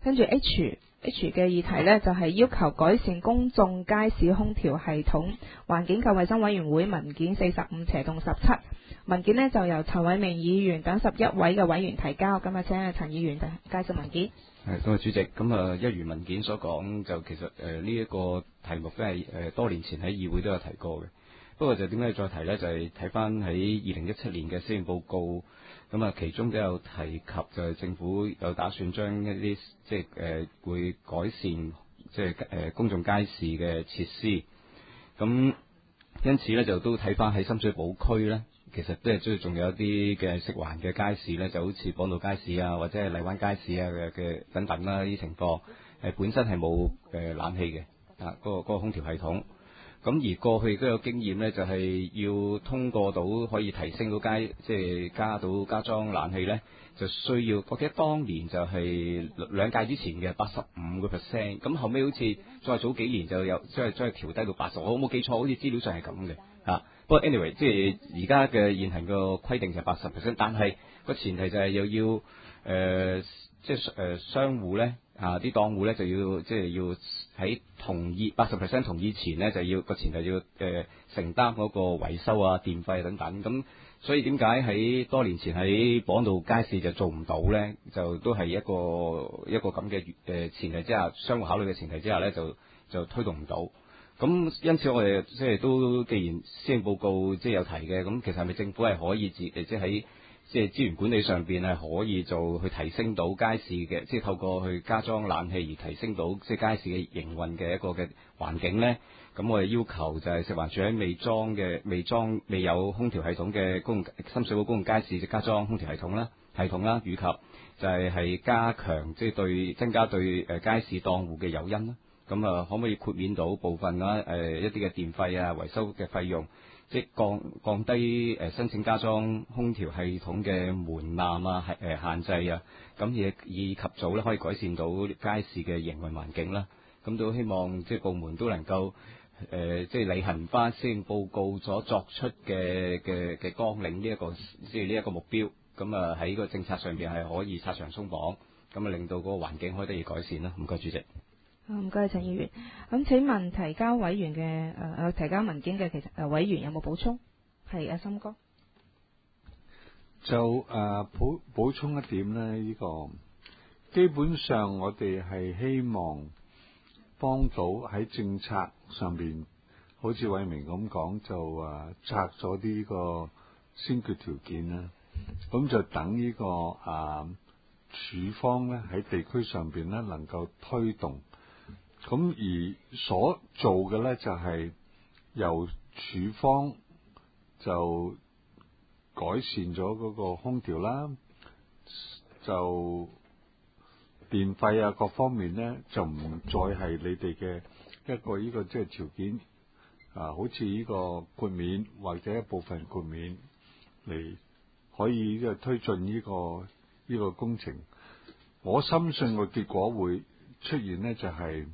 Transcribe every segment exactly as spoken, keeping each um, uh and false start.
跟住 H H 嘅議題呢，就係要求改善公眾街市空調系統。環境及衛生委員會文件四十五斜洞十七，文件呢就由陳偉明議員等十一位嘅委員提交。咁啊，請陳議員介紹文件。 係，多謝主席。咁啊，一如文件所講，就其實誒呢一個題目都係誒多年前喺議會都有提過嘅。不過就點解再提呢？就係睇翻喺二零一七年嘅施政報告，咁啊其中都有提及，就係政府有打算將一啲即係誒會改善即係誒公眾街市嘅設施。咁因此呢，就都睇翻喺深水埗區呢，其實即係即係仲有一啲嘅食環嘅街市呢，就好似綁道街市啊，或者係荔灣街市啊嘅嘅等等啦，呢啲情況誒本身係冇誒冷氣嘅啊，嗰個嗰個空調系統。咁而過去亦都有經驗呢，就係要通過到可以提升到街，即係加到加裝冷氣呢，就需要我記得當年就係兩屆之前嘅八十五個 percent， 咁後尾好似再早幾年就有即係將佢調低到八十，我冇記錯，好似資料上係咁嘅啊。不過 anyway， 即係而家嘅現行個規定就係八十 percent， 但係個前提就係又要誒、呃，即係誒、呃、商戶呢。啊！啲檔戶咧就要即係要喺同意八十 percent 同意前咧，就要個前提要誒、呃、承擔嗰個維修啊、電費等等。咁所以點解喺多年前喺綁道街市就做唔到咧？就都係一個一個咁嘅誒前提之下，相互考慮嘅前提之下咧，就就推動唔到。咁因此我哋即係都既然施政報告即係有提嘅，咁其實係咪政府係可以自誒即係喺即係資源管理上邊係可以做去提升到街市嘅，即係透過去加裝冷氣而提升到即係街市嘅營運嘅一個嘅環境呢？咁我哋要求就係食環署喺未裝嘅、未裝未有空調系統嘅公深水埗公共街市就加裝空調系統啦、系統啦，以及就係係加強即係對增加對誒街市檔戶嘅誘因啦。咁啊，可唔可以豁免到部分啦誒一啲嘅電費啊、維修嘅費用？即係降降低誒申請加裝空調系統嘅門檻啊，係誒限制啊，咁亦以及早咧可以改善到街市嘅營運環境啦。咁都希望即係部門都能夠誒、呃、即係履行翻施政報告所作出嘅嘅嘅綱領呢一個即係呢一個目標。咁啊喺個政策上邊係可以拆牆鬆綁，咁啊令到嗰個環境可以得以改善啦。唔該，主席。 唔該，陳議員。咁請問提交委員嘅誒誒提交文件嘅其實誒、呃、委員有冇補充？係阿森哥。 就誒、呃、補補充一點咧，呢、這個基本上我哋係希望幫到喺政策上邊，好似偉明咁講，就誒、呃、拆咗呢個先決條件啦。咁就等呢、這個誒處方咧喺地區上邊咧能夠推動。咁而所做嘅咧就係由處方就改善咗嗰個空調啦，就電費啊各方面咧就唔再係你哋嘅一個呢個即係條件啊，好似呢個豁免或者一部分豁免嚟可以呢個推進呢個呢個工程。我深信個結果會出現咧，就係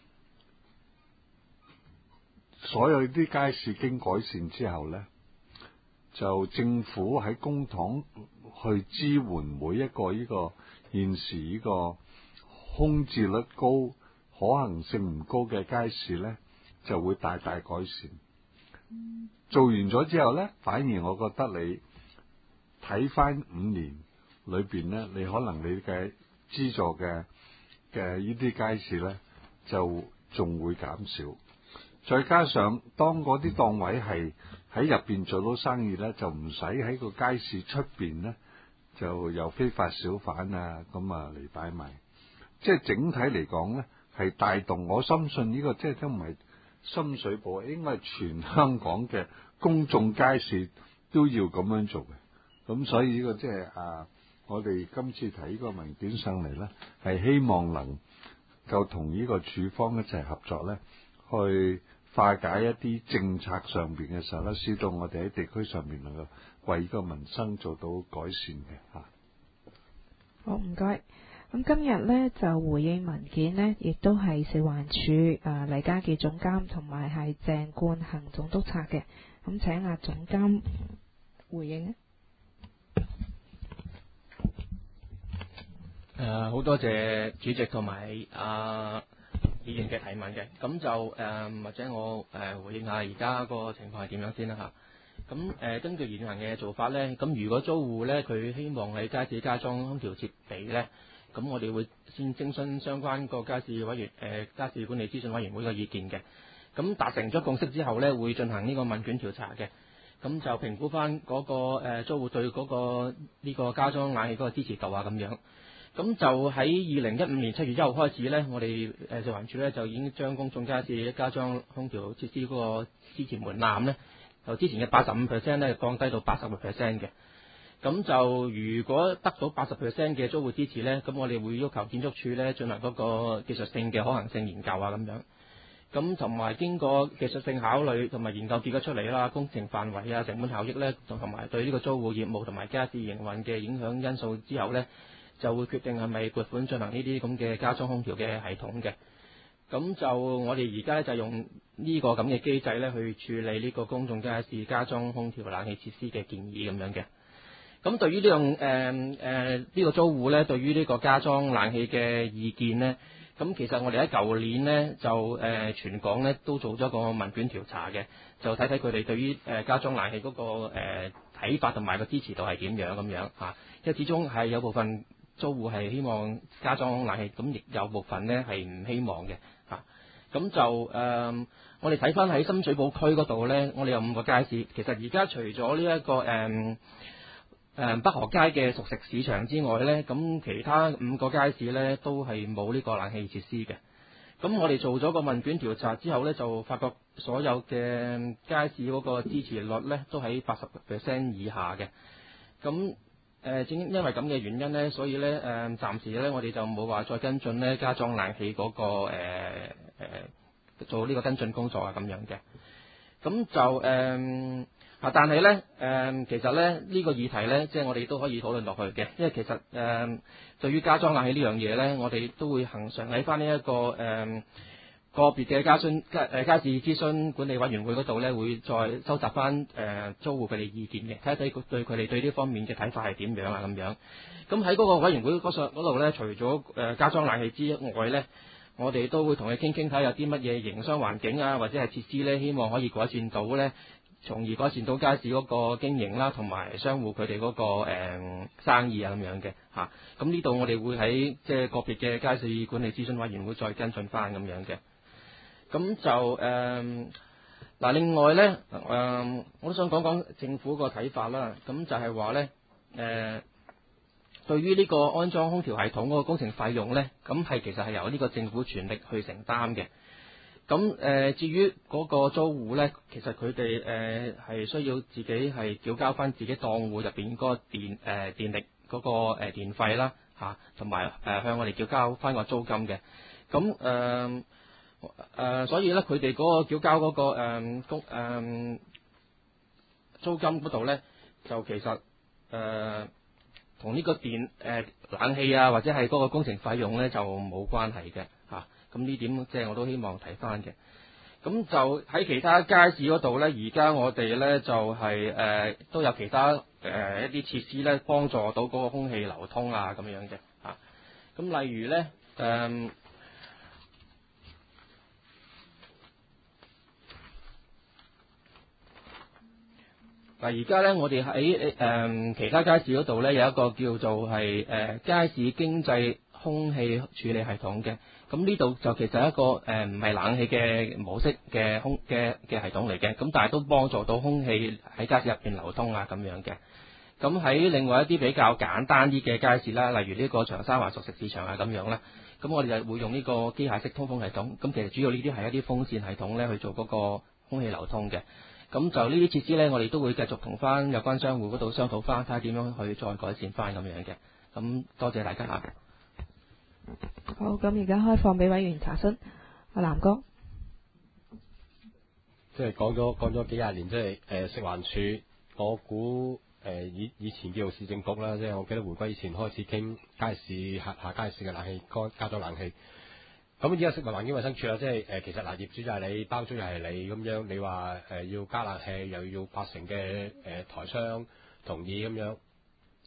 所有啲街市經改善之後咧，就政府喺公帑去支援每一個呢個現時呢個空置率高、可行性唔高嘅街市咧，就會大大改善。做完咗之後咧，反而我覺得你睇翻五年裏邊咧，你可能你嘅資助嘅嘅呢啲街市咧，就仲會減少。再加上當嗰啲檔位係喺入邊做到生意咧，就唔使喺個街市出邊咧，就由非法小販啊咁啊嚟擺賣。即係整體嚟講咧，係帶動。我深信呢個即係都唔係深水埗，應該係全香港嘅公眾街市都要咁樣做嘅。咁所以呢個即係啊，我哋今次睇呢個文件上嚟咧，係希望能夠同呢個處方一齊合作咧，去化解一啲政策上邊嘅時候咧，使到我哋喺地區上面能夠為呢個民生做到改善嘅嚇。 好，唔該。咁今日呢，就回應文件呢，亦都係食環署誒黎家傑總監同埋係鄭冠恒總督察嘅。咁請阿總監回應啊。 誒好多謝主席同埋啊議員嘅提問嘅，咁就誒、呃、或者我誒、呃、回應下而家個情況係點樣先啦嚇。咁誒、呃、根據現行嘅做法咧，咁如果租戶咧佢希望喺街市加裝空調設備咧，咁我哋會先徵詢相關個街市委員誒、呃、街市管理諮詢委員會嘅意見嘅。咁達成咗共識之後咧，會進行呢個問卷調查嘅。咁就評估翻嗰、那個、呃、租戶對嗰、那個呢、這個加裝冷氣嗰個支持度啊咁樣。咁就喺二零一五年七月一號開始咧，我哋誒食環署咧就已經將公眾街市加裝空調設施嗰個支持門檻咧，由之前嘅八十五 percent 咧降低到八十個 percent 嘅。咁就如果得到八十 percent 嘅租戶支持咧，咁我哋會要求建築署咧進行嗰個技術性嘅可行性研究啊咁樣。咁同埋經過技術性考慮同埋研究結果出嚟啦，工程範圍啊、成本效益咧，同埋對呢個租戶業務同埋街市營運嘅影響因素之後咧，就會決定係咪撥款進行呢啲咁嘅加裝空調嘅系統嘅。咁就我哋而家咧就用呢個咁嘅機制咧去處理呢個公眾街市加裝空調冷氣設施嘅建議咁樣嘅。咁對於呢樣誒誒呢個租戶咧，對於呢個加裝冷氣嘅意見咧，咁其實我哋喺舊年咧就誒、呃、全港咧都做咗個問卷調查嘅，就睇睇佢哋對於誒加裝冷氣嗰個誒睇法同埋個支持度係點樣咁樣嚇。因為始終係有部分租戶係希望加裝冷氣，咁亦有部分咧係唔希望嘅嚇。咁就誒、呃、我哋睇翻喺深水埗區嗰度咧，我哋有五個街市，其實而家除咗呢一個誒。呃誒北河街嘅熟食市場之外呢，咁其他五個街市呢都係冇呢個冷氣設施嘅。咁我哋做咗個問卷調查之後呢，就發覺所有嘅街市嗰個支持率呢都喺八十 percent 以下嘅。咁誒正因為咁嘅原因呢，所以呢誒暫時呢我哋就冇話再跟進呢加裝冷氣嗰個誒誒做呢個跟進工作啊咁樣嘅。咁就誒。啊！但係咧，誒、呃，其實咧呢、呢個議題咧，即係我哋都可以討論落去嘅，因為其實誒、呃，對於加裝冷氣呢樣嘢咧，我哋都會恆常喺翻呢一個誒、呃、個別嘅家詢街誒街市諮詢管理委員會嗰度咧，會再收集翻誒、呃、租戶佢哋意見嘅，睇睇佢對佢哋對呢方面嘅睇法係點樣啊咁樣。咁喺嗰個委員會嗰上嗰度咧，除咗誒加裝冷氣之外咧，我哋都會同佢傾傾睇有啲乜嘢營商環境啊，或者係設施咧，希望可以改善到咧。從而改善到街市嗰個經營啦，同埋商戶佢哋嗰個、呃、生意啊咁樣嘅嚇。咁呢度我哋會喺即係個別嘅街市管理諮詢委員會再跟進翻咁樣嘅。咁就誒嗱、呃，另外咧誒、呃，我都想講講政府個睇法啦。咁就係話咧誒，對於呢個安裝空調系統嗰個工程費用咧，咁係其實係由呢個政府全力去承擔嘅。咁誒、呃，至於嗰個租戶咧，其實佢哋誒係需要自己係繳交翻自己檔戶入邊嗰個電誒、呃、電力嗰、嗰個誒、呃、電費啦嚇，同埋誒向我哋繳交翻個租金嘅。咁誒誒，所以咧佢哋嗰個繳交嗰、嗰個誒公誒租金嗰度咧，就其實誒同呢個電誒、呃、冷氣啊，或者係嗰個工程費用咧就冇關係嘅嚇。咁呢點即係我都希望提翻嘅。咁就喺其他街市嗰度咧，而家我哋咧就係、是、誒、呃、都有其他誒、呃、一啲設施咧，幫助到嗰個空氣流通啊咁樣嘅嚇。咁、啊、例如咧誒嗱，而家咧我哋喺誒其他街市嗰度咧有一個叫做係誒、呃、街市經濟空氣處理系統嘅。咁呢度就其實係一個誒唔係冷氣嘅模式嘅空嘅嘅系統嚟嘅，咁但係都幫助到空氣喺街市入邊流通啊咁樣嘅。咁喺另外一啲比較簡單啲嘅街市啦，例如呢個長沙灣熟食市場啊咁樣啦，咁我哋就會用呢個機械式通風系統。咁其實主要呢啲係一啲風扇系統咧去做嗰個空氣流通嘅。咁就呢啲設施咧，我哋都會繼續同翻有關商戶嗰度商討翻，睇下點樣去再改善翻咁樣嘅。咁多謝大家嚇。 好，咁而家開放俾委員查詢。阿南哥， 即係講咗講咗幾廿年，即係誒食環署，我估誒以以前叫做市政局啦，即係我記得回歸以前開始傾街市轄下街市嘅冷氣加加咗冷氣。咁而家食物環境衞生署啦，即係誒其實嗱業主就係你，包租又係你咁樣，你話誒要加冷氣又要八成嘅誒台商同意咁樣。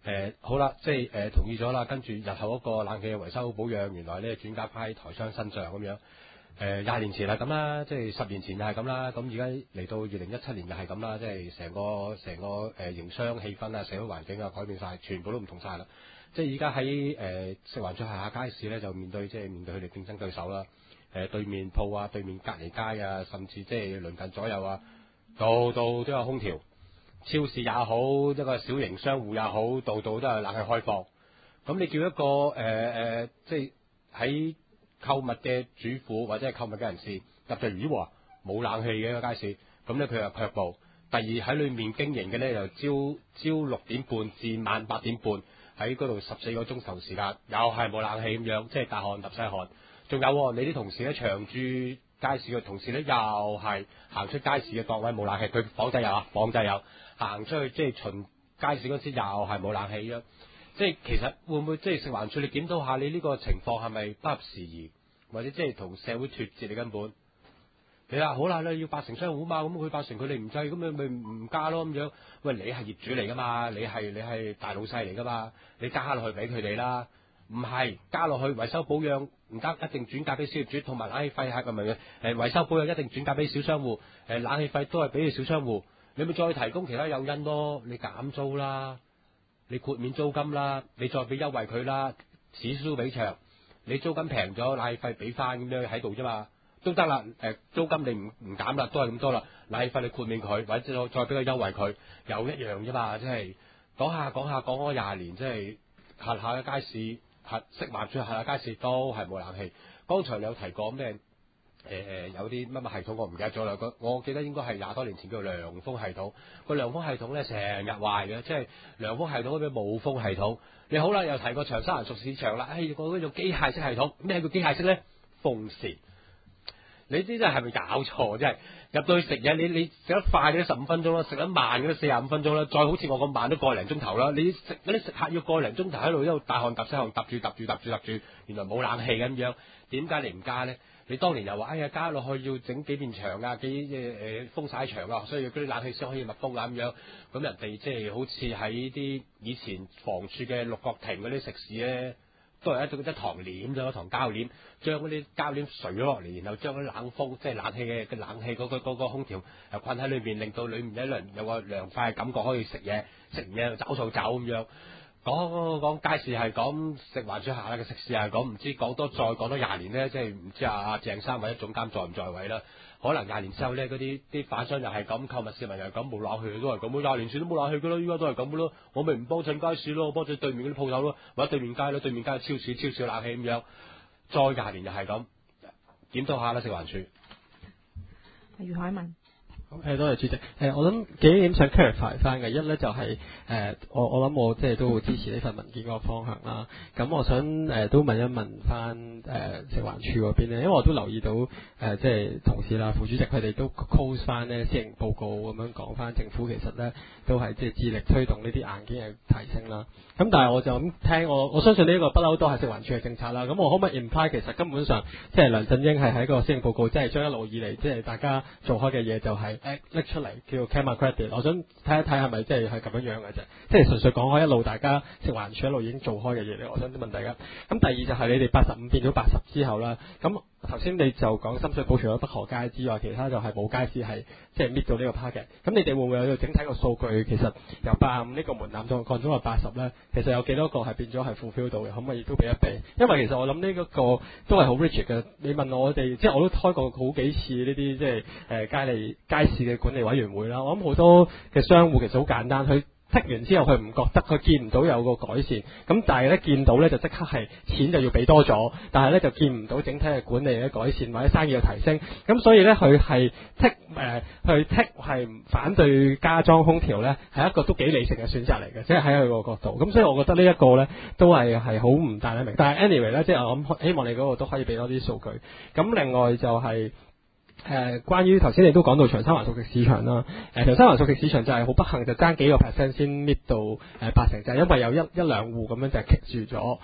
誒好啦，即係誒同意咗啦，跟住日後嗰個冷氣嘅維修保養，原來咧轉嫁翻喺台商身上咁樣。誒廿年前係咁啦，即係十年前又係咁啦，咁而家嚟到二零一七年又係咁啦，即係成個成個誒營商氣氛啊、社會環境啊改變晒，全部都唔同晒啦。即係而家喺誒食環署轄下街市咧，就面對即係面對佢哋競爭對手啦。誒對面鋪啊，對面隔離街啊，甚至即係鄰近左右啊，度度都有空調。超市也好，一個小型商戶也好，度度都有冷氣開放。咁你叫一個誒誒、呃，即係喺購物嘅主婦或者係購物嘅人士入就咦喎冇冷氣嘅一個街市，咁咧佢又卻步。第二喺裏面經營嘅咧，由朝朝六點半至晚八點半喺嗰度十四個鐘頭時間，又係冇冷氣咁樣，即係大汗揼細汗。仲有你啲同事咧，長駐街市嘅同事咧，又係行出街市嘅檔位冇冷氣，佢房仔有啊，房仔有。行出去即係巡街市嗰時又係冇冷氣咁，即係其實會唔會即係食環署你檢討下你呢個情況係咪不合時宜，或者即係同社會脫節？你根本你話好啦，你要八成商戶嘛，咁佢八成佢哋唔制，咁你咪唔加咯咁樣。喂，你係業主嚟噶嘛，你係你係大老細嚟噶嘛，你加落去俾佢哋啦，唔係加落去維修保養唔加一定轉嫁俾小業主，同埋冷氣費係咁樣嘅，誒維修保養一定轉嫁俾小商戶，誒冷氣費都係俾小商戶。你咪再提供其他誘因咯，你減租啦，你豁免租金啦，你再俾優惠佢啦，此消彼長，你租金平咗，冷氣費俾翻咁樣喺度啫嘛，都得啦。誒租金你唔唔減啦，都係咁多啦。冷氣費你豁免佢，或者再俾個優惠佢，又一樣啫嘛。即係講下講下講咗廿年，即係轄下嘅街市，轄食環署轄下街市都係冇冷氣。剛才你有提過咩？誒誒、呃、有啲乜乜系統我唔記得咗啦，我記得應該係廿多年前叫做涼風系統。個涼風系統咧成日壞嘅，即係涼風系統嗰啲冇風系統。你好啦，又提過長沙灣熟市場啦，誒個嗰種機械式系統，咩叫機械式咧？風扇。你知真係咪搞錯？真係入到去食嘢，你你食得快嘅都十五分鐘啦，食得慢嘅都四十五分鐘啦，再好似我咁慢都個零鐘頭啦。你食嗰啲食客要個零鐘頭喺度一路大汗揼細汗揼住揼住揼住揼住，原來冇冷氣咁樣，點解你唔加咧？你當年又話哎呀加落去要整幾面牆啊，幾誒誒風曬牆啊，所以嗰啲冷氣先可以密封啊咁樣。咁人哋即係好似喺啲以前房署嘅六角亭嗰啲食肆咧，都係一種一堂簾咗一堂膠簾，將嗰啲膠簾垂咗落嚟，然後將嗰啲冷風即係冷氣嘅嘅冷氣嗰個嗰個空調又困喺裏邊，令到裏面一輪有個涼快嘅感覺，可以食嘢，食完嘢就走數走咁樣。講講街市係講食環署下嘅食肆係講，唔知講多再講多廿年咧，即係唔知阿阿鄭生或者總監在唔在位啦？可能廿年之後咧，嗰啲啲販商又係咁，購物市民又係咁，冇冷氣都係咁，廿年前都冇冷氣噶啦，依家都係咁噶咯。我咪唔幫襯街市咯，我幫襯對面嗰啲鋪頭咯，或者對面街咯，對面街超市超少冷氣咁樣，再廿年又係咁，檢討下啦，食環署。 余海文。 誒多謝主席。誒、呃、我諗幾點想 clarify 翻嘅，一咧就係、是、誒、呃、我我諗我即係都會支持呢份文件嗰個方向啦。咁我想誒、呃、都問一問翻誒、呃、食環署嗰邊咧，因為我都留意到誒、呃、即係同事啦、副主席佢哋都 close 翻咧施政報告咁樣講翻，政府其實咧都係即係致力推動呢啲硬件嘅提升啦。咁但係我就咁聽，我我相信呢一個不嬲都係食環署嘅政策啦。咁我可唔可以 imply 其實根本上即係梁振英係喺個施政報告即係將一路以嚟即係大家做開嘅嘢就係、是。拎出嚟叫 Camera Credit， 我想睇一睇係咪即係係咁樣樣嘅啫，即係純粹講開一路大家食環署一路已經做開嘅嘢咧。我想問大家，咁第二就係你哋八十五變咗八十之後啦，咁頭先你就講深水埗除咗北河街之外，其他就係冇街市係即係搣到呢個 target。咁你哋會唔會有個整體個數據？其實由八十五呢個門檻降降咗到八十咧，其實有幾多個係變咗係 fulfill 到嘅？可唔可以都俾一俾？因為其實我諗呢一個都係好 rigid 嘅。你問我哋，即係我都開過好幾次呢啲即係誒街利街市嘅管理委員會啦。我諗好多嘅商戶其實好簡單，佢剔完之後佢唔覺得，佢見唔到有個改善。咁但係咧見到咧就即刻係錢就要俾多咗，但係咧就見唔到整體嘅管理嘅改善或者生意嘅提升。咁所以咧佢係剔誒去剔係反對加裝空調咧，係一個都幾理性嘅選擇嚟嘅，即係喺佢個角度。咁所以我覺得呢一個咧都係係好唔大得明。但係 anyway 咧，即係我諗希望你嗰個都可以俾多啲數據。咁另外就係、是。誒、呃，關於頭先你都講到長沙灣熟食市場啦，誒、呃，長沙灣熟食市場就係好不幸，就爭幾個 percent 先搣到誒、呃、八成，就係、是、因為有一一兩戶咁樣就棘住咗。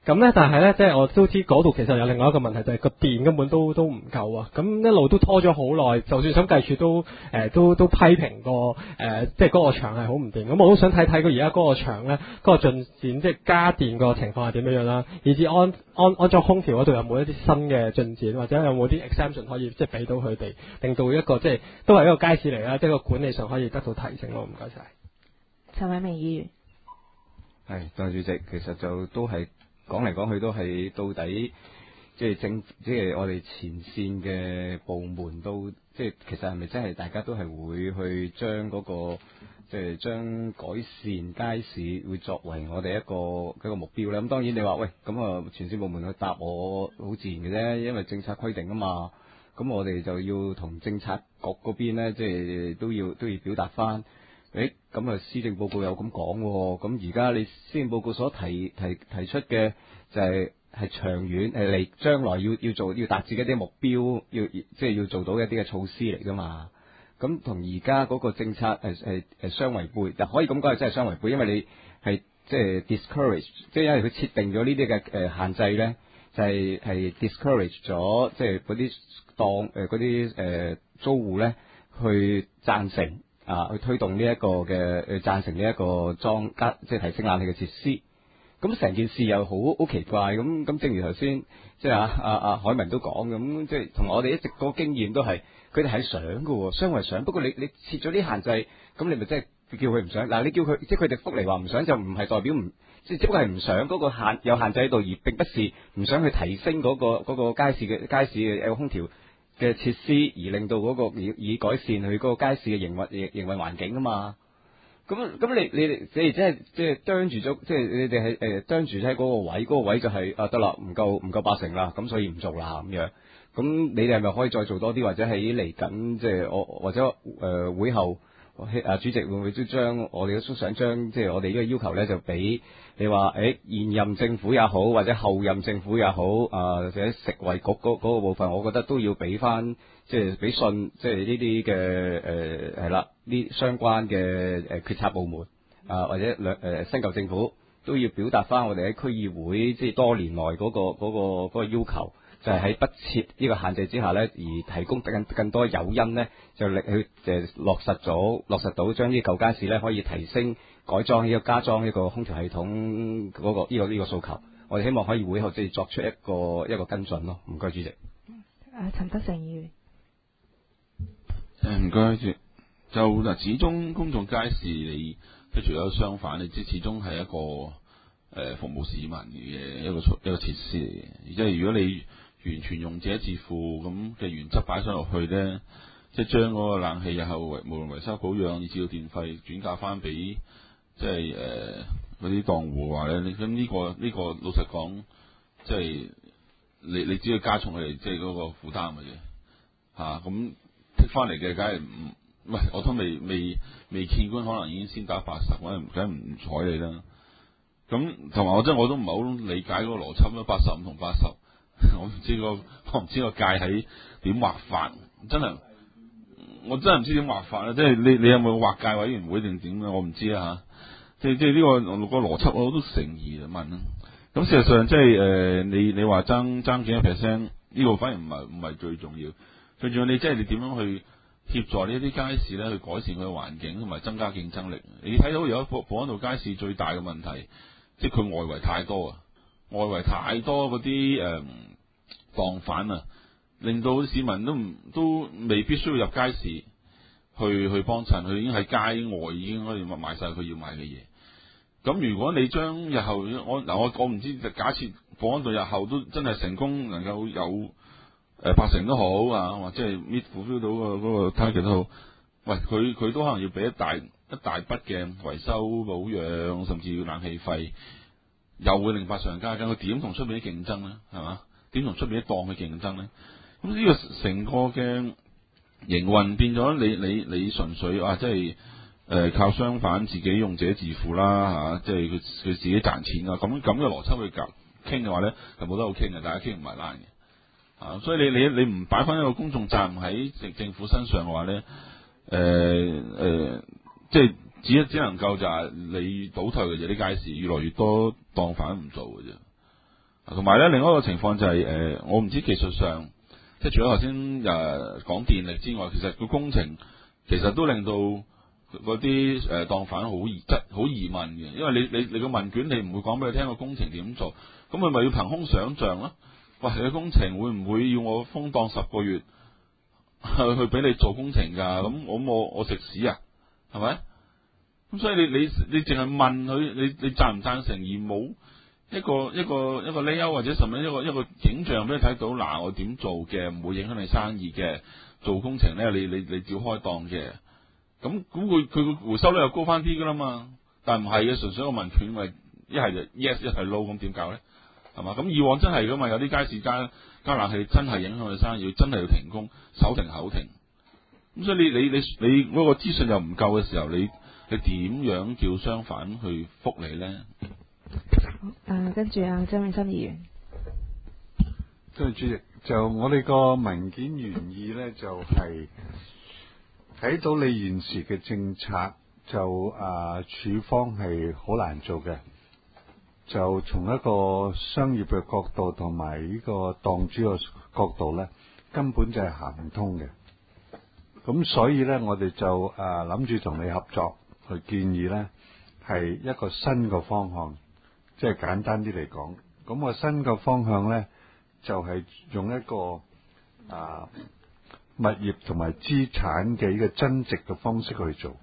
咁咧，但係咧，即係我都知嗰度其實有另外一個問題，就係、是、個電根本都都唔夠啊！咁一路都拖咗好耐，就算審計署都誒、呃、都都批評過誒、呃，即係嗰個場係好唔掂。咁我好想睇睇佢而家嗰個場咧，嗰、那個進展，即係加電個情況係點樣樣啦，以至安安安裝空調嗰度有冇一啲新嘅進展，或者有冇啲 exemption 可以即係俾到佢哋，令到一個即係都係一個街市嚟啦，即係個管理上可以得到提升咯。唔該晒。 陳偉明議員。 係，代主席，其實就都係。講嚟講去都係到底，即係政，即係我哋前線嘅部門都，即係其實係咪真係大家都係會去將嗰個，即係將改善街市會作為我哋一個一個目標咧？咁當然你話喂，咁啊前線部門去答我，好自然嘅啫，因為政策規定啊嘛。咁我哋就要同政策局嗰邊咧，即係都要都要表達翻。誒，咁啊，施政報告有咁講喎，咁而家你施政報告所提提提出嘅就係係長遠誒嚟將來要要做要達至一啲目標，要即係要做到一啲嘅措施嚟噶嘛。咁同而家嗰個政策誒誒誒相違背，就可以咁講係真係相違背，因為你係即係 discourage，即係因為佢設定咗呢啲嘅誒限制咧，就係係 discourage 咗即係嗰啲檔誒嗰啲誒租戶咧去贊成。啊！去推動呢一個嘅，去贊成呢一個裝加，即係提升冷氣嘅設施。咁成件事又好好奇怪咁。咁正如頭先，即係阿阿阿海文都講咁，即係同我哋一直個經驗都係，佢哋係想嘅，相為想。不過你你設咗啲限制，咁你咪即係叫佢唔想。嗱，你叫佢，即係佢哋福利話唔想，就唔係代表唔，即係只不過係唔想嗰個限有限制喺度，而並不是唔想去提升嗰個嗰個街市嘅街市嘅有空調嘅設施，而令到嗰個以以改善佢嗰個街市嘅營運營運環境啊嘛。咁咁你你哋你哋即係即係啄住咗，即係你哋係誒啄住喺嗰個位，嗰個位就係啊得啦，唔夠唔夠八成啦，咁所以唔做啦咁樣。咁你哋係咪可以再做多啲，或者喺嚟緊即係我或者誒、呃、會後啊主席會唔會都將我哋都想將即係我哋呢個要求咧，就俾你話誒、欸、現任政府也好，或者後任政府也好啊，或者食衛局嗰嗰個部分，我覺得都要俾翻即係俾信，即係呢啲嘅誒係啦，呢相關嘅誒決策部門啊，或者兩誒新舊政府都要表達翻我哋喺區議會即係多年來嗰個嗰個嗰個要求。就係喺不設呢個限制之下咧，而提供更更多誘因咧，就力去誒落實咗落實到將呢舊街市咧可以提升改裝呢個加裝呢個空調系統嗰、那個呢、這個呢、這個訴求，我哋希望可以會後即係作出一個一個跟進咯。唔該，主席。 啊，陳德成議員。 誒唔該，主就嗱，始終公眾街市你即係除咗相反，你即係始終係一個誒、呃、服務市民嘅一個一個設施嚟嘅，而即係如果你完全用者自付咁嘅原則擺上落去咧，即係將嗰個冷氣日後無論維修保養以至到電費轉嫁翻俾即係誒嗰啲檔戶嘅話咧，你咁呢個呢、呢個老實講，即係你你只要加重佢哋即係嗰個負擔嘅啫嚇，咁剔翻嚟嘅梗係唔喂，我都未未未見官，可能已經先打八十，可能梗係唔睬你啦。咁同埋我真係我都唔係好理解嗰個邏輯啦，八十五同八十。我唔知個我唔知個界喺點劃法，真係我真係唔知點劃法啦。即係你你有冇劃界委員會定點咧？我唔知啊嚇。即係即係呢個個邏輯我都誠意嚟問啦。咁事實上即係誒你你話爭爭幾多 percent 呢個反而唔係唔係最重要，最重要你即係你點樣去協助呢啲街市咧去改善佢嘅環境同埋增加競爭力。你睇到而家寶寶安道街市最大嘅問題，即係佢外圍太多啊。外圍太多嗰啲誒檔販啊，令到市民都唔都未必需要入街市去去幫襯，佢已經喺街外已經可以買晒佢要買嘅嘢。咁如果你將日後我嗱我我唔知，假設寶安道日後都真係成功能夠有誒、呃、八成都好啊，或者係 meet fulfill 到個嗰個 target 都好，喂佢佢都可能要俾一大一大筆嘅維修保養，甚至要冷氣費。又會令百上加斤，佢點同出邊啲競爭咧？係嘛？點同出邊啲檔去競爭咧？咁呢個成個嘅營運變咗，你你你純粹啊，即係誒、呃、靠商販自己用者自付啦嚇、啊，即係佢佢自己賺錢啊！咁咁嘅邏輯去夾傾嘅話咧，就冇得好傾嘅，大家傾唔埋欄嘅啊！所以你你你唔擺翻一個公眾責任喺政政府身上嘅話咧，誒、呃、誒、呃，即係。只只能夠就係你倒退嘅啫，啲街市越來越多檔販唔做嘅啫， 同埋咧，另外一個情況就係、是、誒、呃，我唔知技術上，即係除咗頭先誒講電力之外，其實個工程其實都令到嗰啲誒檔販好疑質、好疑問嘅，因為你你你個問卷你唔會講俾佢聽個工程點做，咁佢咪要憑空想像咯？喂，你個工程會唔會要我封檔十個月去去俾你做工程㗎？咁我我我食屎啊，係咪？咁所以你你你淨係問佢，你你贊唔贊成而冇一個一個一個 layout 或者甚至一個一個景象俾你睇到，嗱我點做嘅，唔會影響你生意嘅，做工程咧你你你照開檔嘅，咁咁佢佢個回收率又高翻啲㗎啦嘛，但唔係嘅，純粹個問卷咪一係就 yes 一係 no， 咁點搞咧？係嘛？咁以往真係㗎嘛，有啲街市加加冷氣真係影響佢生意，真係要停工，手停口停。咁所以你你你你嗰個資訊又唔夠嘅時候，你你點樣叫商販去覆你咧？ 好，誒跟住啊，張永新議員。 多謝主席。就我哋個文件原意咧，就係、是、睇到你現時嘅政策，就啊處方係好難做嘅。就從一個商業嘅角度同埋呢個檔主嘅角度咧，根本就係行唔通嘅。咁所以咧，我哋就啊諗住同你合作，去建議咧係一個新嘅方向，即係簡單啲嚟講，咁個新嘅方向咧就係、是、用一個啊物業同埋資產嘅呢個增值嘅方式去做。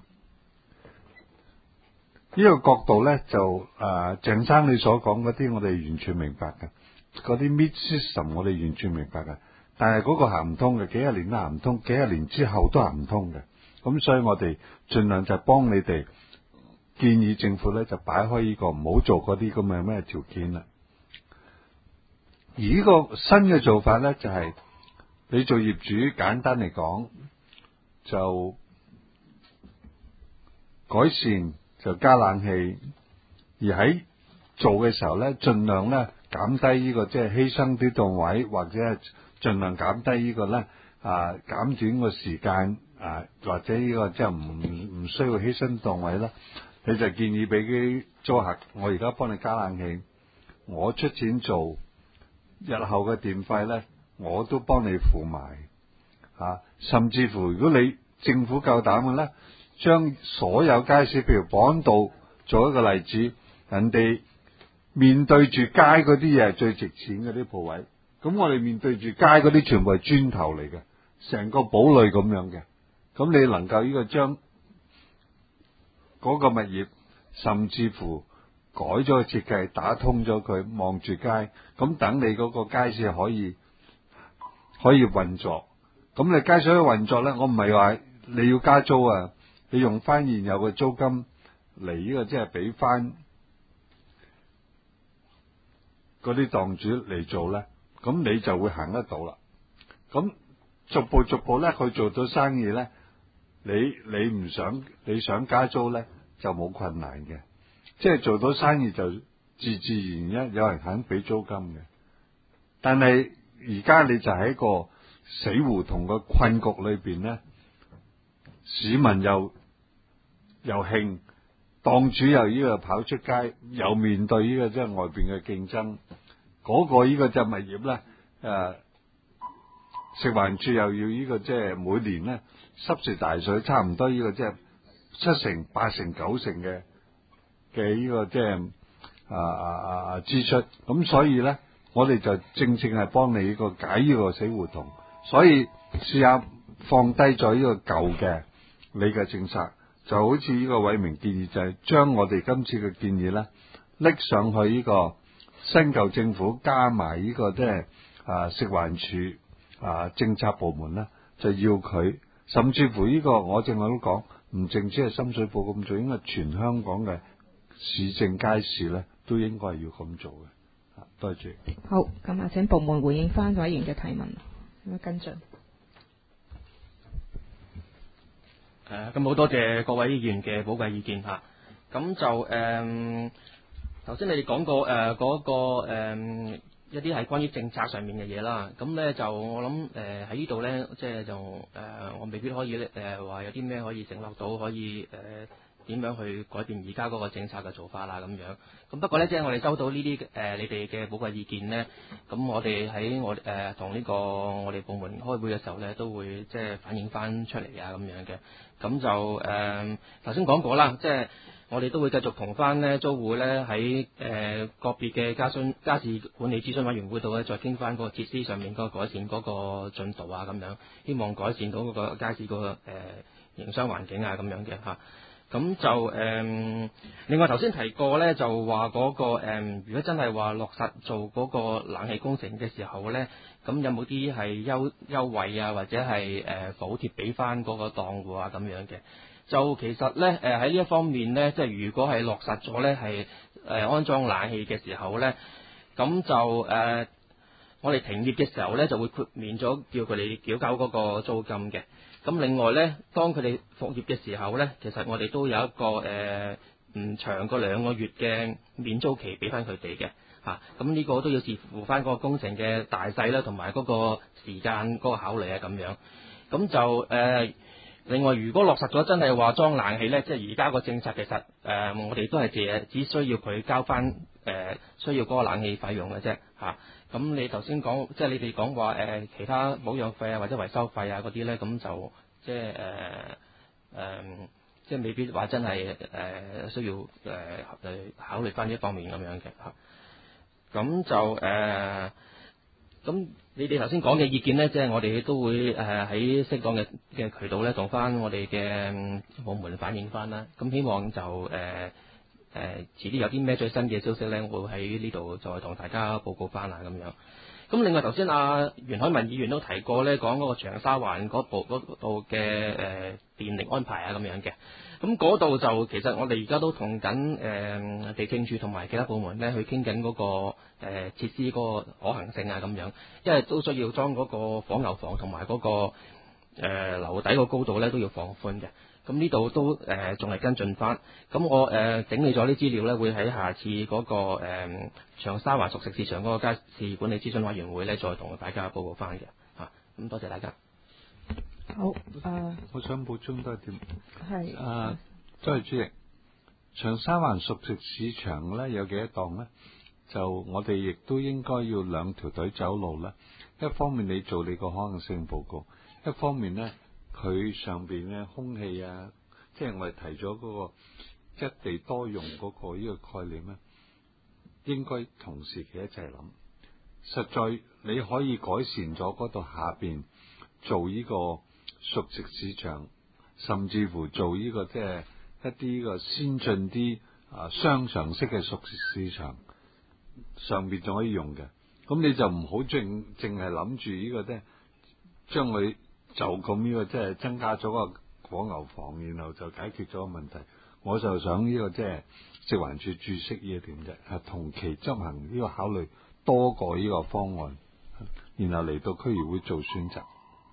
呢個角度咧就啊鄭生你所講嗰啲，我哋完全明白嘅，嗰啲 mid system 我哋完全明白嘅，但係嗰個行唔通嘅，幾廿年都行唔通，幾廿年之後都行唔通嘅。咁所以我哋盡量就幫你哋建議政府咧就擺開呢個，唔好做嗰啲咁嘅咩條件啦。而呢個新嘅做法咧就係你做業主，簡單嚟講就改善。就加冷氣，而喺做嘅時候咧，盡量咧減低呢個即係犧牲啲檔位，或者係盡量減低呢個咧啊減短個時間啊，或者呢個即係唔唔需要犧牲檔位啦。你就建議俾啲租客，我而家幫你加冷氣，我出錢做，日後嘅電費咧我都幫你付埋啊，甚至乎如果你政府夠膽嘅咧。將所有街市，譬如寶安道做一個例子，人哋面對住街嗰啲嘢係最值錢嗰啲鋪位，咁我哋面對住街嗰啲全部係磚頭嚟嘅，成個堡壘咁樣嘅，咁你能夠呢個將嗰個物業，甚至乎改咗個設計，打通咗佢，望住街，咁等你嗰個街市可以可以運作，咁你街市可以運作咧，我唔係話你要加租啊。你用翻現有嘅租金嚟呢個，即係俾翻嗰啲檔主嚟做咧，咁你就會行得到啦。咁逐步逐步咧，佢做到生意咧，你你唔想你想加租咧，就冇困難嘅。即係做到生意就自自然然有人肯俾租金嘅。但係而家你就喺個死胡同嘅困局裏邊咧，市民又又興，檔主又呢個跑出街，又面對呢個即係外邊嘅競爭，嗰個呢個就物業咧，誒食環署又要呢個即係每年咧濕時大水，差唔多呢個即係七成、八成、九成嘅嘅呢個即係啊啊啊支出，咁所以咧，我哋就正正係幫你呢個解呢個死胡同，所以試下放低咗呢個舊嘅你嘅政策。就好似呢個偉明建議，就係將我哋今次嘅建議咧，拎上去呢個新舊政府加埋呢個即係啊食環署啊政策部門咧，就要佢，甚至乎呢個我正話都講，唔淨止係深水埗咁做，應該全香港嘅市政街市咧，都應該係要咁做嘅。多謝。 好，咁啊請部門回應翻委員嘅提問，有冇跟進？ 誒咁好多謝各位議員嘅寶貴意見嚇，咁就誒頭先你哋講過誒嗰個誒一啲係關於政策上面嘅嘢啦，咁咧就我諗誒喺呢度咧，即係就誒我未必可以誒話有啲咩可以承諾到可以誒點樣去改變而家嗰個政策嘅做法啦咁樣。咁不過咧，即係我哋收到呢啲誒你哋嘅寶貴意見咧，咁我哋喺我誒同呢個我哋部門開會嘅時候咧，都會即係反映翻出嚟啊咁樣嘅。咁就誒頭先講過啦，即係我哋都會繼續同翻咧租戶咧喺誒個別嘅家商家事管理諮詢委員會度咧，再傾翻嗰個設施上面嗰個改善嗰個進度啊咁樣，希望改善到嗰個街市嗰個誒營商環境啊咁樣嘅嚇。咁就誒、嗯，另外頭先提過咧，就話嗰、那個、嗯、如果真係話落實做嗰個冷氣工程嘅時候咧，咁有冇啲係優優惠啊，或者係誒、呃、補貼俾翻嗰個檔戶啊咁樣嘅？就其實咧誒喺呢一方面咧，即係如果係落實咗咧，係誒、呃、安裝冷氣嘅時候咧，咁就誒、呃、我哋停業嘅時候咧，就會豁免咗叫佢哋繳交嗰個租金嘅。咁另外咧，當佢哋復業嘅時候咧，其實我哋都有一個誒唔、呃、長過兩個月嘅免租期俾翻佢哋嘅嚇。咁、啊、呢個都要視乎翻嗰個工程嘅大細啦，同埋嗰個時間嗰個考慮啊咁樣。咁就誒、呃、另外，如果落實咗真係話裝冷氣咧，即係而家個政策其實誒、呃、我哋都係借只需要佢交翻誒、呃、需要嗰個冷氣費用嘅啫嚇。咁、啊、你頭先講，即係你哋講話誒其他保養費啊或者維修費啊嗰啲咧，咁就即係誒誒，即係未必話真係誒、呃、需要誒誒、呃、考慮翻呢一方面咁樣嘅嚇。咁就誒，咁、呃、你哋頭先講嘅意見咧，即係我哋都會誒喺適當嘅嘅渠道咧，同翻我哋嘅部門反映翻啦。咁希望就誒。呃誒、呃，遲啲有啲咩最新嘅消息咧，我會喺呢度再同大家報告翻啊咁樣。咁另外頭先阿袁海文議員都提過咧，講嗰個長沙灣嗰部嗰度嘅誒電力安排啊咁樣嘅。咁嗰度就其實我哋而家都同緊誒地政處同埋其他部門咧去傾緊嗰個誒、呃、設施嗰個可行性啊咁樣，因為都需要裝嗰個火牛房同埋嗰個誒、呃、樓底個高度咧都要放寬嘅。咁呢度都誒仲係跟進翻，咁我誒、呃、整理咗啲資料咧，會喺下次嗰、那個誒、呃、長沙灣熟食市場嗰個街市管理諮詢委員會咧，再同大家報告翻嘅嚇。咁、啊、多謝大家。 好誒，呃、 我想補充多一點。 係誒，多謝主席。長沙灣熟食市場咧有幾多檔咧？就我哋亦都應該要兩條隊走路啦。一方面你做你個可行性報告，一方面咧。佢上邊咧空氣啊，即係我哋提咗嗰個一地多用嗰個呢個概念咧，應該同時期一齊諗。實在你可以改善咗嗰度下邊做呢個熟食市場，甚至乎做呢個即係一啲個先進啲啊商場式嘅熟食市場，上邊仲可以用嘅。咁你就唔好淨淨係諗住呢個咧，將佢。就咁呢個即係增加咗個火牛房，然後就解決咗個問題。我就想呢個即係食環署注釋呢一點啫，係同期執行呢個考慮多過呢個方案，然後嚟到區議會做選擇。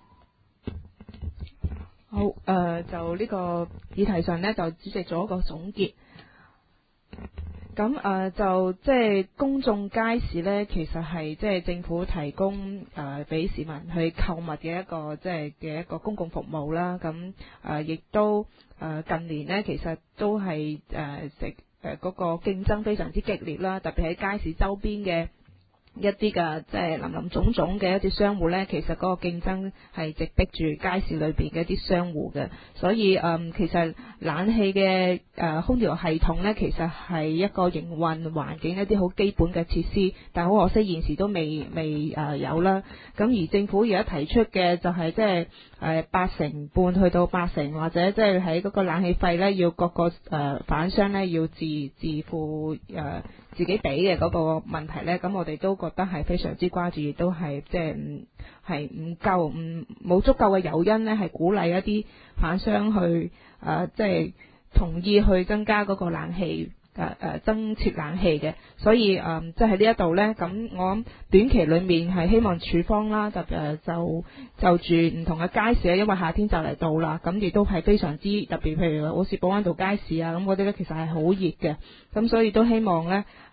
好誒、呃，就呢個議題上呢，就主席做一個總結。咁誒、呃、就即係公眾街市呢，其實係即係政府提供誒俾、呃、市民去購物嘅一個即係嘅一個公共服務啦。咁誒亦都誒、呃、近年呢，其實都係誒食誒嗰個競爭非常之激烈啦，特別喺街市周邊嘅一啲嘅即係林林總總嘅一啲商戶呢，其實嗰個競爭係直逼住街市裏邊嘅一啲商戶嘅，所以誒、嗯、其實冷氣嘅誒、呃、空調系統呢，其實係一個營運環境一啲好基本嘅設施，但好可惜現時都未未誒、呃、有啦。咁而政府而家提出嘅就係即係誒八成半去到八成，或者即係喺嗰個冷氣費呢，要各個誒販、呃、商呢要自自負誒。呃自己俾嘅嗰個問題呢，咁我哋都覺得係非常之關注，亦都係即係唔係唔夠，唔冇足夠嘅誘因呢，係鼓勵一啲販商去誒、呃，即係同意去增加嗰個冷氣誒誒、呃、增設冷氣嘅。所以誒、呃，即係喺呢一度呢，咁我諗短期裡面係希望處方啦，特別就就住唔同嘅街市咧，因為夏天就嚟到啦，咁亦都係非常之特別，譬如好似寶安道街市啊，咁嗰啲呢其實係好熱嘅，咁所以都希望呢。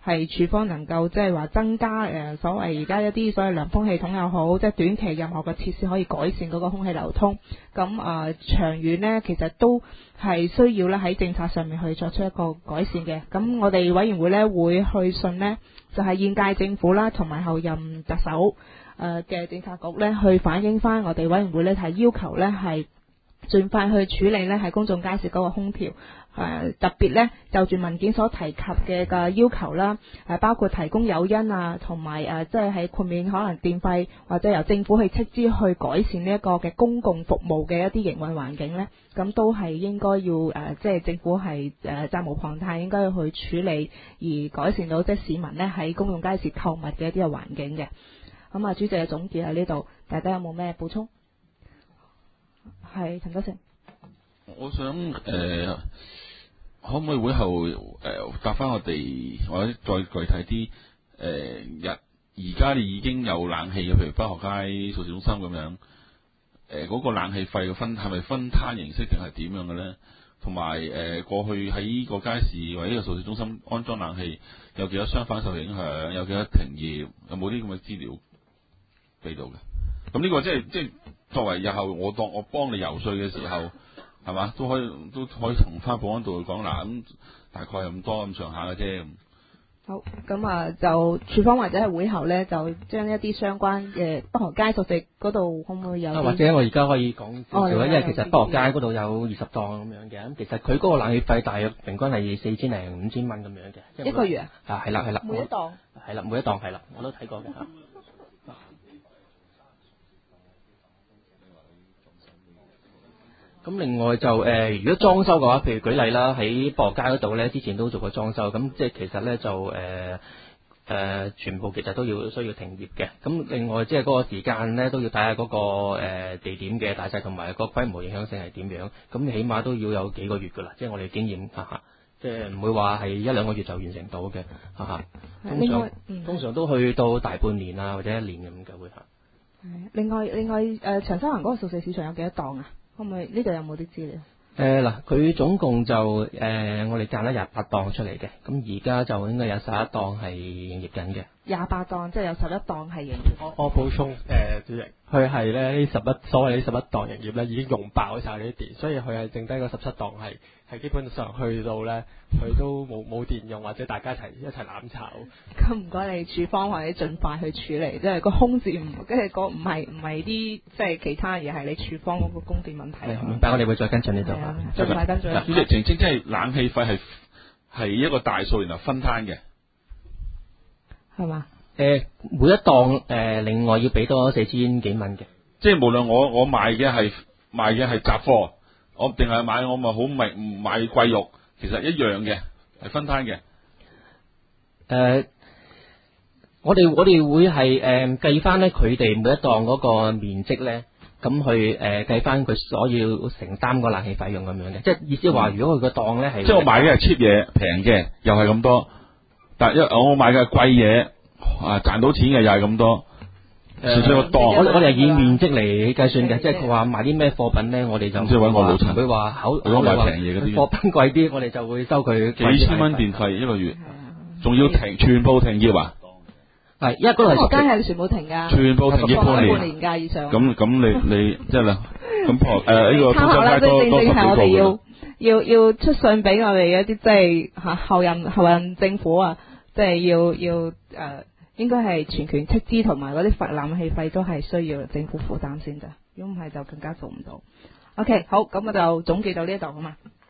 係署方能夠即係話增加誒、呃、所謂而家一啲所謂涼風系統又好，即係短期任何嘅設施可以改善嗰個空氣流通。咁啊、呃、長遠呢，其實都係需要咧喺政策上面去作出一個改善嘅。咁我哋委員會呢會去信呢，就係、是、現屆政府啦，同埋後任特首誒嘅政策局呢，去反映翻我哋委員會呢係要求呢係盡快去處理呢係公眾街市嗰個空調。誒、呃、特別咧就住文件所提及嘅嘅要求啦，誒、呃、包括提供誘因啊，同埋誒即係喺豁免可能電費或者由政府去斥資去改善呢一個嘅公共服務嘅一啲營運環境咧，咁都係應該要誒即係政府係誒責無旁貸應該要去處理，而改善到即係市民咧喺公眾街市購物嘅一啲嘅環境嘅。咁啊，主席嘅總結喺呢度，大家有冇咩補充？係陳德成。 我想誒。呃可唔可以會後誒、呃、答翻我哋，或者再具體啲誒日而家你已經有冷氣嘅，譬如北河街數字中心咁樣，誒、呃、嗰、那個冷氣費嘅分係咪分攤形式定係點樣嘅咧？同埋誒過去喺個街市或者呢個數字中心安裝冷氣有幾多商販受影響，有幾多停業，有冇啲咁嘅資料俾到嘅？咁呢個即係即係作為日後我當我幫你游說嘅時候。係嘛，都可以都可以同翻保安度講嗱，咁大概係咁多咁上下嘅啫。 好，咁啊就署方或者係會後咧，就將一啲相關嘅北河街熟食嗰度可唔可以有？ 或者我而家可以講少少啦， 哦、 因為其實北河街嗰度有二十檔咁樣嘅，咁其實佢嗰個冷氣費大約平均係四千零五千蚊咁樣嘅， 一個月啊？ 啊，係啦係啦， 每一檔係啦，每一檔係啦，我都睇過嘅嚇。咁另外就誒、呃，如果裝修嘅話，譬如舉例啦，喺北河街嗰度咧，之前都做過裝修，咁即係其實咧就誒誒、呃呃，全部其實都要需要停業嘅。咁另外即係嗰個時間咧，都要睇下嗰個、呃、地點嘅大細同埋個規模影響性係點樣。咁起碼都要有幾個月㗎啦，即係我哋經驗嚇嚇，即係唔會話係一兩個月就完成到嘅嚇嚇。通常、嗯、通常都去到大半年啊，或者一年咁嘅會嚇。 另外另外誒、呃，長沙灣嗰個熟食市場有幾多檔啊？可唔可以呢度有冇啲資料？ 誒嗱，佢總共就誒、呃，我哋揀咗廿八檔出嚟嘅，咁而家就應該有十一檔係營業緊嘅。廿八檔，即係有十一檔係營業。 我我補充誒、呃，主席，佢係咧呢十一所謂呢十一檔營業咧已經用爆晒啲電，所以佢係剩低個十七檔係係基本上去到咧，佢都冇冇電用，或者大家一齊一齊攬炒。 咁唔該你處方或者盡快去處理，即係個空置唔，跟住個唔係唔係啲即係其他嘢，係你處方嗰個供電問題。 明白，我哋會再跟進呢度。 盡快跟進。 主席澄清，即係冷氣費係係一個大數，然後分攤嘅。 係嘛？ 誒、呃，每一檔誒、呃，另外要俾多四千幾蚊嘅。 即係無論我我賣嘅係賣嘅係雜貨，我定係買我咪好買唔買貴肉，其實一樣嘅，係分攤嘅。誒、 呃，我哋我哋會係誒計翻咧，佢、呃、哋每一檔嗰個面積咧，咁去誒計翻佢所要承擔個冷氣費用咁樣嘅。即係意思話，如果佢個檔咧係即係我買嘅係 cheap 嘢，平嘅又係咁多。但因為我買嘅貴嘢啊，賺到錢嘅又係咁多，純粹個檔。我我哋係以面積嚟計算嘅，即係佢話賣啲咩貨品咧，我哋就唔會話唔會話口。如果買平嘢嗰啲貨品貴啲，我哋就會收佢幾千蚊電費一個月，仲要停全部停業啊！ 係，因為嗰度係間係全部停㗎， 全部停業半年， 半年㗎以上。 咁咁你你即係啦，咁誒呢個參考啦，即係正正係我哋要。要要出信俾我哋一啲即係嚇後任後任政府啊，即係要要誒、呃，應該係全權斥資同埋嗰啲發冷氣費都係需要政府負擔先㗎，如果唔係就更加做唔到。OK，好，咁我就總結到呢一度好嘛。